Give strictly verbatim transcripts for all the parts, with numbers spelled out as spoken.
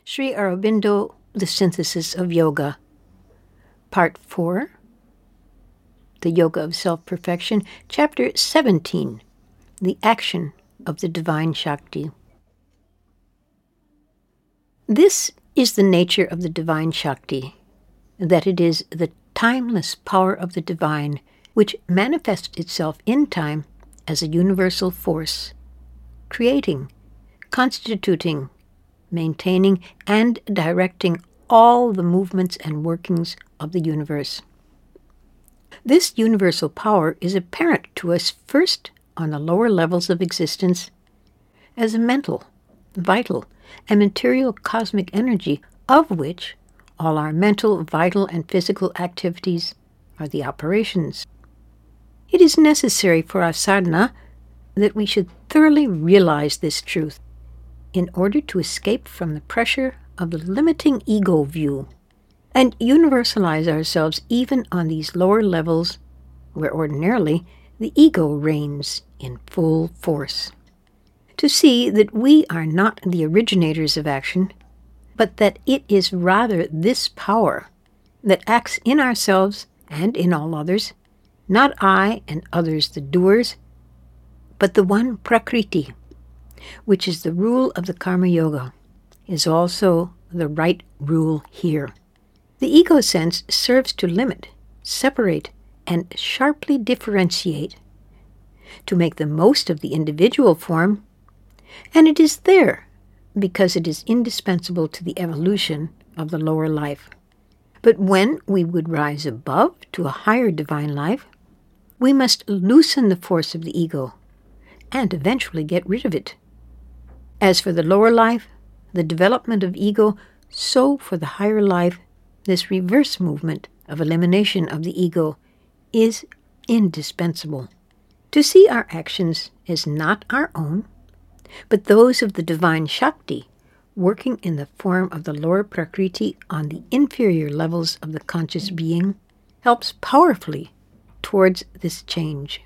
Sri Aurobindo, The Synthesis of Yoga. Part four, The Yoga of Self-Perfection, Chapter seventeen, The Action of the Divine Shakti. This is the nature of the Divine Shakti, that it is the timeless power of the Divine which manifests itself in time as a universal force, creating, constituting, maintaining, and directing all the movements and workings of the universe. This universal power is apparent to us first on the lower levels of existence as a mental, vital, and material cosmic energy of which all our mental, vital, and physical activities are the operations. It is necessary for our sadhana that we should thoroughly realize this truth in order to escape from the pressure of the limiting ego view and universalize ourselves even on these lower levels where ordinarily the ego reigns in full force. To see that we are not the originators of action, but that it is rather this power that acts in ourselves and in all others, not I and others the doers, but the one Prakriti, which is the rule of the Karma Yoga, is also the right rule here. The ego sense serves to limit, separate, and sharply differentiate, to make the most of the individual form, and it is there because it is indispensable to the evolution of the lower life. But when we would rise above to a higher divine life, we must loosen the force of the ego and eventually get rid of it. As for the lower life, the development of ego, so for the higher life, this reverse movement of elimination of the ego is indispensable. To see our actions as not our own, but those of the Divine Shakti, working in the form of the lower Prakriti on the inferior levels of the conscious being, helps powerfully towards this change.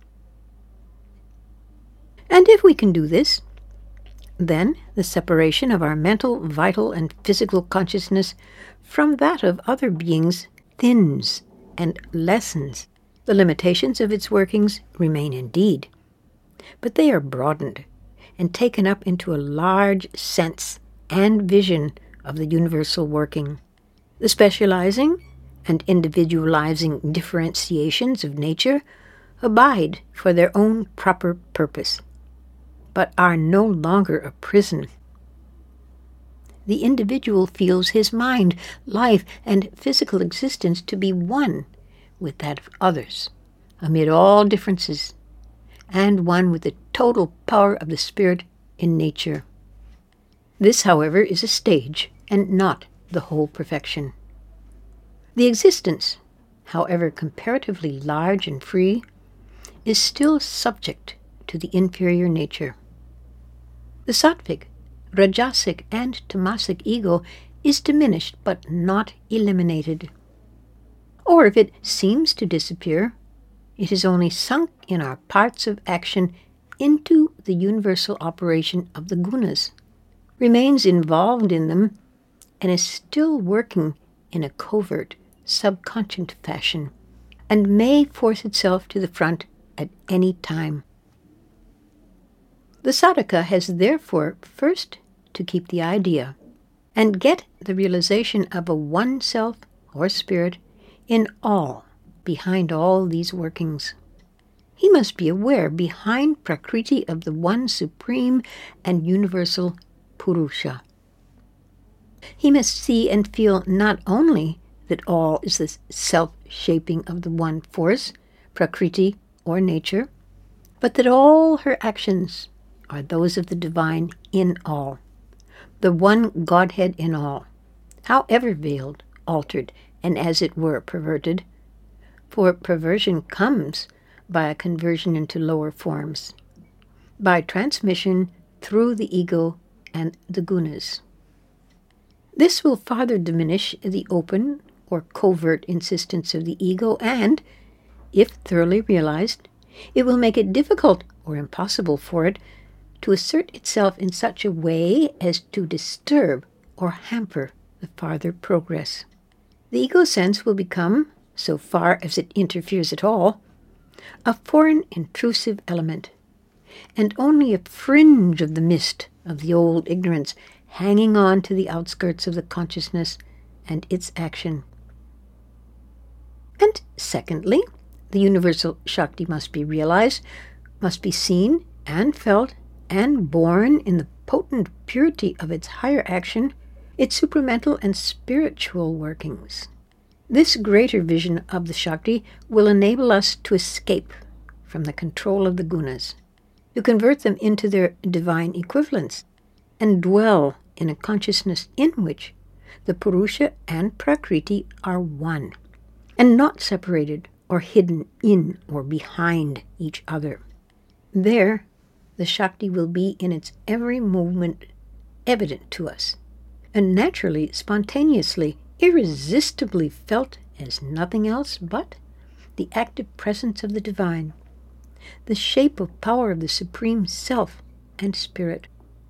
And if we can do this, then the separation of our mental, vital, and physical consciousness from that of other beings thins and lessens. The limitations of its workings remain indeed, but they are broadened and taken up into a large sense and vision of the universal working. The specializing and individualizing differentiations of nature abide for their own proper purpose, but are no longer a prison. The individual feels his mind, life, and physical existence to be one with that of others, amid all differences, and one with the total power of the spirit in nature. This, however, is a stage, and not the whole perfection. The existence, however comparatively large and free, is still subject to the inferior nature. The sattvic, rajasic, and tamasic ego is diminished but not eliminated. Or if it seems to disappear, it is only sunk in our parts of action into the universal operation of the gunas, remains involved in them, and is still working in a covert, subconscious fashion, and may force itself to the front at any time. The sadhaka has therefore first to keep the idea and get the realization of a one self or spirit in all, behind all these workings. He must be aware behind Prakriti of the one supreme and universal Purusha. He must see and feel not only that all is the self-shaping of the one force, Prakriti or nature, but that all her actions are those of the divine in all, the one Godhead in all, however veiled, altered, and as it were perverted, for perversion comes by a conversion into lower forms, by transmission through the ego and the gunas. This will farther diminish the open or covert insistence of the ego, and, if thoroughly realized, it will make it difficult or impossible for it to assert itself in such a way as to disturb or hamper the farther progress. The ego sense will become, so far as it interferes at all, a foreign intrusive element, and only a fringe of the mist of the old ignorance hanging on to the outskirts of the consciousness and its action. And secondly, the universal Shakti must be realized, must be seen and felt and born in the potent purity of its higher action, its supramental and spiritual workings. This greater vision of the Shakti will enable us to escape from the control of the gunas, to convert them into their divine equivalents, and dwell in a consciousness in which the Purusha and Prakriti are one, and not separated or hidden in or behind each other. There, the Shakti will be in its every movement evident to us, and naturally, spontaneously, irresistibly felt as nothing else but the active presence of the divine, the shape of power of the Supreme Self and Spirit.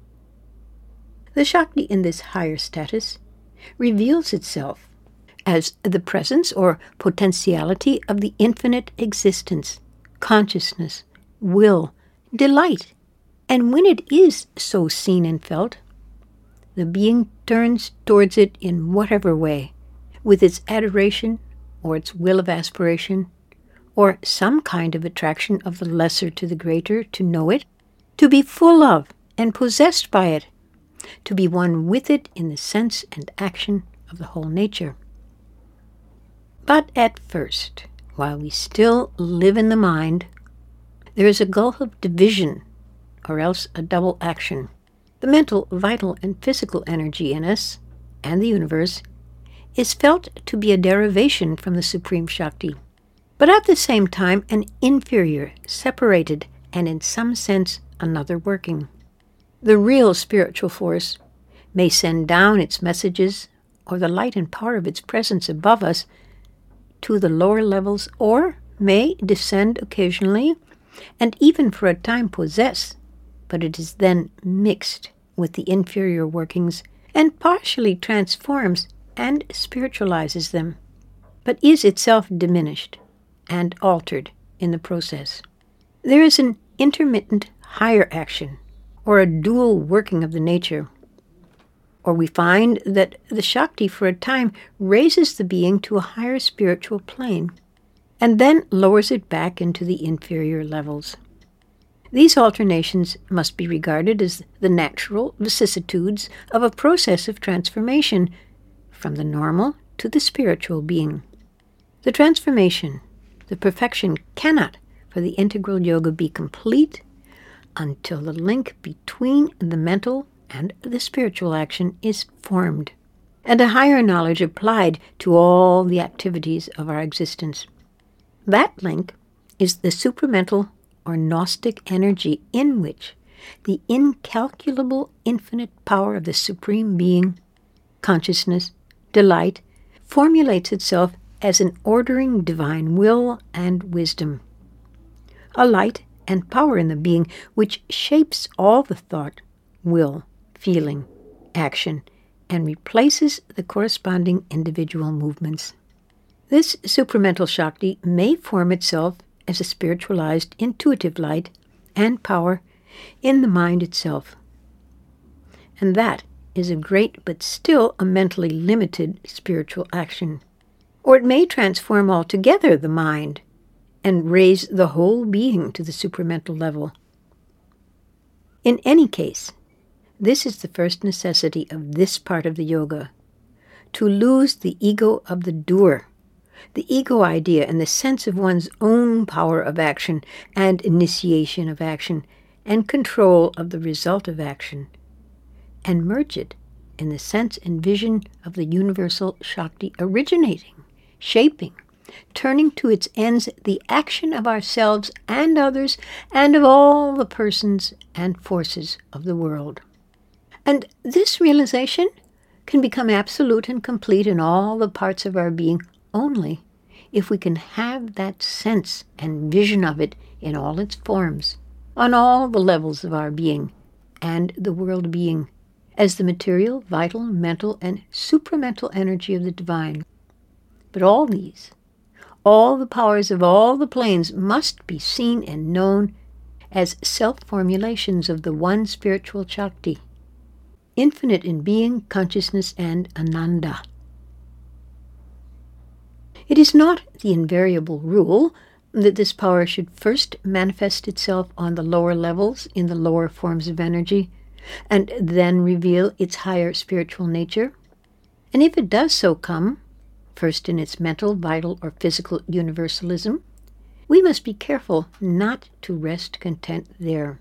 The Shakti in this higher status reveals itself as the presence or potentiality of the infinite existence, consciousness, will, delight, and when it is so seen and felt, the being turns towards it in whatever way, with its adoration or its will of aspiration, or some kind of attraction of the lesser to the greater, to know it, to be full of and possessed by it, to be one with it in the sense and action of the whole nature. But at first, while we still live in the mind, there is a gulf of division, or else a double action. The mental, vital, and physical energy in us, and the universe, is felt to be a derivation from the Supreme Shakti, but at the same time an inferior, separated, and in some sense another working. The real spiritual force may send down its messages, or the light and power of its presence above us, to the lower levels, or may descend occasionally, and even for a time possess, but it is then mixed with the inferior workings and partially transforms and spiritualizes them, but is itself diminished and altered in the process. There is an intermittent higher action, or a dual working of the nature, or we find that the Shakti for a time raises the being to a higher spiritual plane, and then lowers it back into the inferior levels. These alternations must be regarded as the natural vicissitudes of a process of transformation from the normal to the spiritual being. The transformation, the perfection, cannot, for the integral yoga, be complete until the link between the mental and the spiritual action is formed, and a higher knowledge applied to all the activities of our existence. That link is the supramental or Gnostic energy in which the incalculable infinite power of the Supreme Being, consciousness, delight, formulates itself as an ordering divine will and wisdom, a light and power in the being which shapes all the thought, will, feeling, action, and replaces the corresponding individual movements. This supramental Shakti may form itself as a spiritualized, intuitive light and power in the mind itself. And that is a great but still a mentally limited spiritual action. Or it may transform altogether the mind and raise the whole being to the supramental level. In any case, this is the first necessity of this part of the yoga, to lose the ego of the doer, the ego idea and the sense of one's own power of action and initiation of action and control of the result of action, and merge it in the sense and vision of the universal Shakti originating, shaping, turning to its ends the action of ourselves and others and of all the persons and forces of the world. And this realization can become absolute and complete in all the parts of our being only if we can have that sense and vision of it in all its forms, on all the levels of our being and the world being, as the material, vital, mental, and supramental energy of the divine. But all these, all the powers of all the planes must be seen and known as self-formulations of the one spiritual Shakti, infinite in being, consciousness, and Ananda. It is not the invariable rule that this power should first manifest itself on the lower levels in the lower forms of energy, and then reveal its higher spiritual nature. And if it does so come, first in its mental, vital, or physical universalism, we must be careful not to rest content there.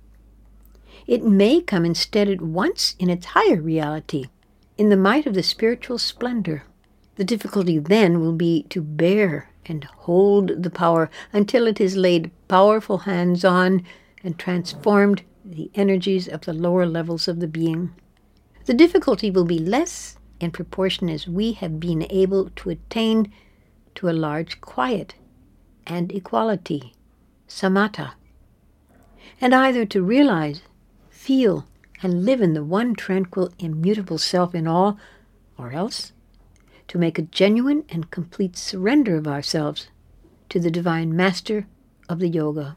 It may come instead at once in its higher reality, in the might of the spiritual splendor. The difficulty then will be to bear and hold the power until it has laid powerful hands on and transformed the energies of the lower levels of the being. The difficulty will be less in proportion as we have been able to attain to a large quiet and equality, samatha, and either to realize, feel, and live in the one tranquil, immutable self in all, or else to make a genuine and complete surrender of ourselves to the divine master of the yoga.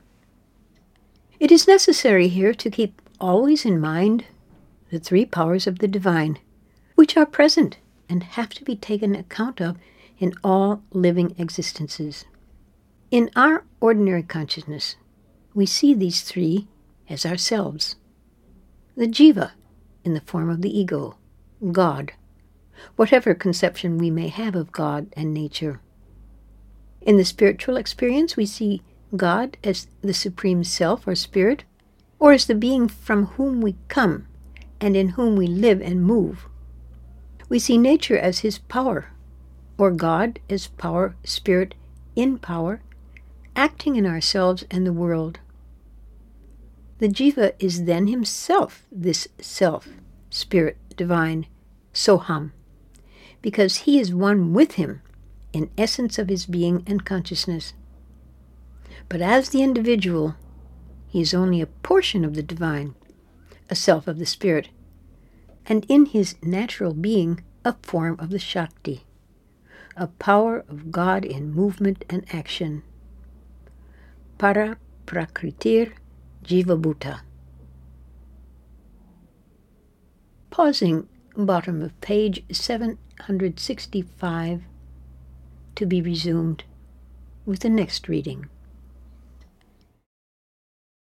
It is necessary here to keep always in mind the three powers of the divine, which are present and have to be taken account of in all living existences. In our ordinary consciousness, we see these three as ourselves. The jiva, in the form of the ego, God, whatever conception we may have of God and nature. In the spiritual experience, we see God as the supreme self or spirit, or as the being from whom we come and in whom we live and move. We see nature as his power, or God as power, spirit in power, acting in ourselves and the world. The jiva is then himself this self, spirit, divine, soham, because he is one with him in essence of his being and consciousness. But as the individual, he is only a portion of the divine, a self of the spirit, and in his natural being, a form of the Shakti, a power of God in movement and action. Para prakritir jivabhuta. Pausing bottom of page seven hundred sixty-five, to be resumed with the next reading.